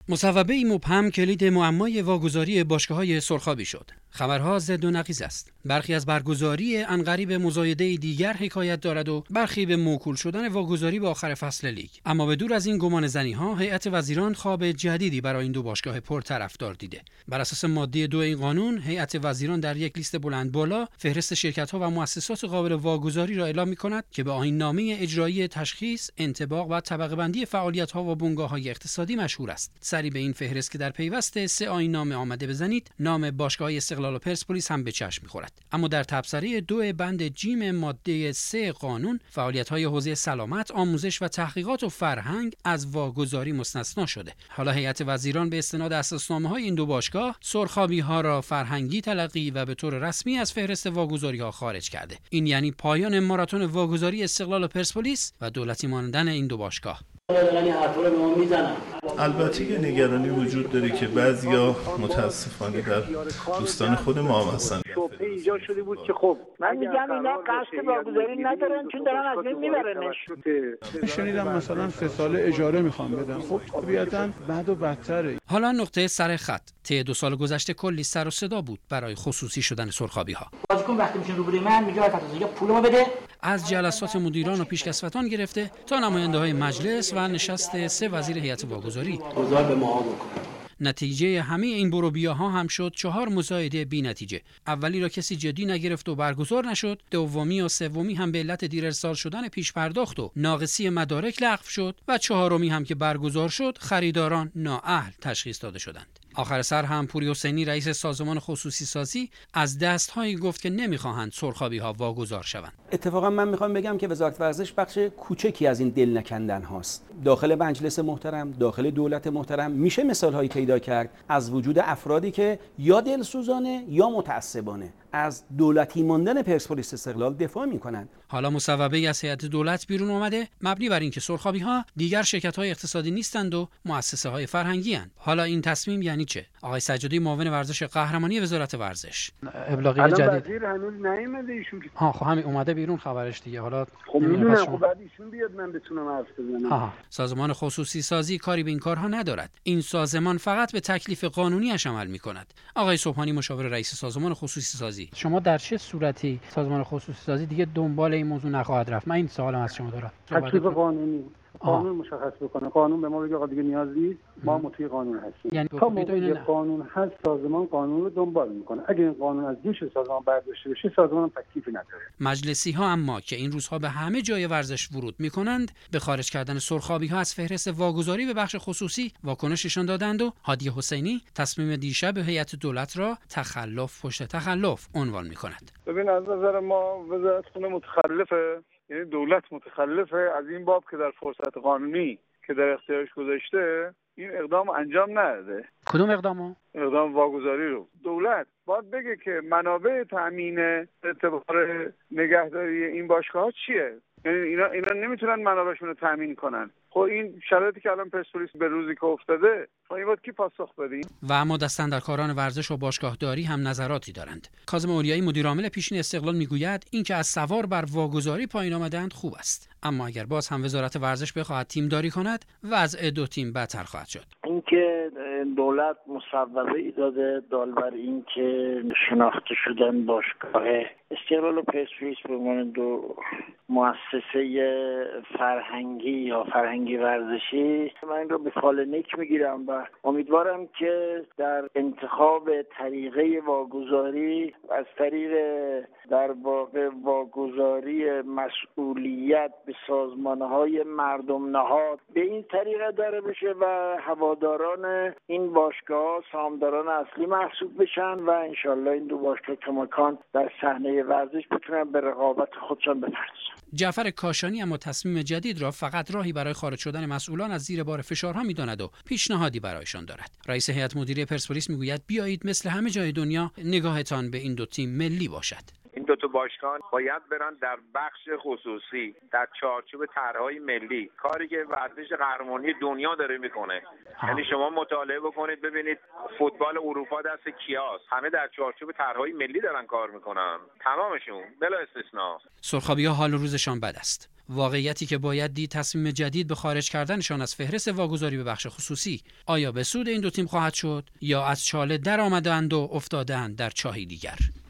مصوبه‌ای مبهم کلید معمای واگذاری باشگاه‌های سرخابی شد. خبرها ضد و نقیض است. برخی از برگزاری عنقریب مزایده دیگر حکایت دارد و برخی به موکول شدن واگذاری به آخر فصل لیگ. اما به دور از این گمان زنی‌ها، هیئت وزیران خواب جدیدی برای این دو باشگاه پرطرفدار دیده. بر اساس ماده 2 این قانون، هیئت وزیران در یک لیست بلند بالا فهرست شرکت‌ها و مؤسسات قابل واگذاری را اعلام می‌کند که به آیین‌نامه اجرایی تشخیص، انطباق و طبقه‌بندی فعالیت‌ها و بنگاه‌های اقتصادی مشهور است. سری به این فهرست که در پیوست 3 آیین‌نامه آمده بزنید، نام باشگاه استقلال و پرسپولیس هم به چشم می‌خورد. اما در تبصره 2 بند جیم ماده 3 قانون، فعالیت‌های حوزه سلامت، آموزش و تحقیقات و فرهنگ از واگذاری مستثنا شده. حالا هیئت وزیران به استناد اساسنامه‌های این دو باشگاه، سرخابی‌ها را فرهنگی تلقی و به طور رسمی از فهرست واگذاری‌ها خارج کرده. این یعنی پایان ماراتون واگذاری استقلال و پرسپولیس و دولتی ماندن این دو باشگاه. البته یه نگرانی وجود داره که بعضیا متاسفانه در دوستان خود ما هم هستن. شبهه ایجاد شده بود که خب من میگم اینا قصد واگذاری ندارن چون دارن از این میبرنش. شنیدم مثلا 3 ساله اجاره میخوام بدن. خب طبیعتاً بعد و بدتره. حالا نقطه سر خط. طی 2 سال گذشته کلی سر و صدا بود برای خصوصی شدن سرخابی‌ها. بازیکن وقتی میشن روبروی من میگه آقا یا پولمو بده. از جلسات مدیران و پیشکسوتان گرفته تا نماینده‌های مجلس و نشست 3 وزیر هیئت واگذاری. گذار به ما بکن. نتیجه همه این بروبیاها هم شد 4 مزایده بی نتیجه. اولی را کسی جدی نگرفت و برگزار نشد، دومی و سومی هم به علت دیر ارسال شدن پیش پرداخت و ناقصی مدارک لغو شد و چهارمی هم که برگزار شد خریداران نااهل تشخیص داده شدند. آخر سر هم پوری حسینی رئیس سازمان خصوصی سازی از دست‌هایی گفت که نمی‌خواهند سرخابی‌ها واگذار شوند. اتفاقا من می‌خوام بگم که وزارت ورزش بخش کوچکی از این دل نکندن هاست. داخل مجلس محترم، داخل دولت محترم میشه مثال‌هایی پیدا کرد از وجود افرادی که یا دلسوزانه یا متعصبانه از دولتی ماندن پرسپولیس استقلال دفاع می‌کنند. حالا مصوبه‌ای از هیئت دولت بیرون اومده مبنی بر اینکه سرخابی‌ها دیگر شرکت‌های اقتصادی نیستند و مؤسسه‌های فرهنگی اند. حالا این تصمیم یعنی چه؟ آقای سجادی معاون ورزش قهرمانی وزارت ورزش. ابلاغیه جدید. وزیر هنوز نیومده ایشون که. خب همین اومده بیرون خبرش دیگه. حالا خب میدونم خب بعد ایشون بیاد من بتونم حرف بزنم. سازمان خصوصی سازی کاری به این کارها ندارد. این سازمان فقط به تکلیف قانونیش عمل می‌کند. آقای صبحانی مشاور رئیس سازمان خصوصی سازی. شما در چه صورتی سازمان خصوصی سازی دیگه دنبال این موضوع نخواهد رفت؟ من این سوالم از شما دارم. تکلیف قانونی قانون مشخص بکنه. قانون به ما بگه آقا دیگه نیاز نیست، ما مطیع قانون هستیم. یعنی تا موقعی قانون هست سازمان قانون رو دنبال میکنه. اگه این قانون از دوش سازمان برداشته بشه سازمان هم تکلیفی نداره. مجلسی ها اما که این روزها به همه جای ورزش ورود میکنند به خارج کردن سرخابی ها از فهرست واگذاری به بخش خصوصی واکنششان دادند و هادی حسینی تصمیم دیشب هیئت دولت را تخلف پشت تخلف عنوان میکند. ببین از نظر ما وزارت خونه متخلفه، یعنی دولت متخلفه از این باب که در فرصت قانونی که در اختیارش گذاشته این اقدام انجام نداده. کدوم اقدامو؟ اقدام واگذاری رو. دولت باید بگه که منابع تامین اعتبار نگهداری این باشگاه‌ها چیه؟ یعنی اینا نمیتونن منابعشون رو تامین کنن. خب این شرایطی که الان پرسپولیس به روزی که افتاده، خب این باید کی پاسخ بده؟ و اما دستاندرکاران ورزش و باشگاهداری هم نظراتی دارند. کاظم اولیایی مدیر عامل پیشین استقلال میگوید اینکه از سوار بر واگذاری پایین آمدند خوب است، اما اگر باز هم وزارت ورزش بخواهد تیمداری کند وضع 2 تیم بدتر خواهد شد. اینکه دولت مصوبه‌ای داده بر اینکه شناخته شدن باشگاه استقلال و پرسپولیس به عنوان 2 مؤسسه فرهنگی یا فرهنگی ورزشی، من این رو به فال نیک میگیرم و امیدوارم که در انتخاب طریقه واگذاری از طریق در واقع واگذاری مسئولیت به سازمانهای مردم نهاد به این طریقه داره بشه و هواداران این باشگاه سهامداران اصلی محسوب بشن و انشالله این 2 باشگاه کماکان در صحنه ورزش بتونن به رقابت خودشان بپردازن. جعفر کاشانی اما تصمیم جدید را فقط راهی برای خارج شدن مسئولان از زیر بار فشارها می‌داند و پیشنهادی برایشان دارد. رئیس هیئت مدیره پرسپولیس میگوید بیایید مثل همه جای دنیا نگاهتان به این 2 تیم ملی باشد. این دو تا باشگاه باید برن در بخش خصوصی در چارچوب طرحهای ملی، کاری که ورزش قهرمانی دنیا داره میکنه. یعنی شما مطالعه بکنید ببینید فوتبال اروپا دست کیاست، همه در چارچوب طرحهای ملی دارن کار میکنن، تمامشون بلا استثنا. سرخابی‌ها حال و روزشان بد است. واقعیتی که باید دید تصمیم جدید به خارج کردنشان از فهرست واگذاری به بخش خصوصی آیا به سود این دو تیم خواهد شد یا از چاله در آمدند و افتادند در چاهی دیگر.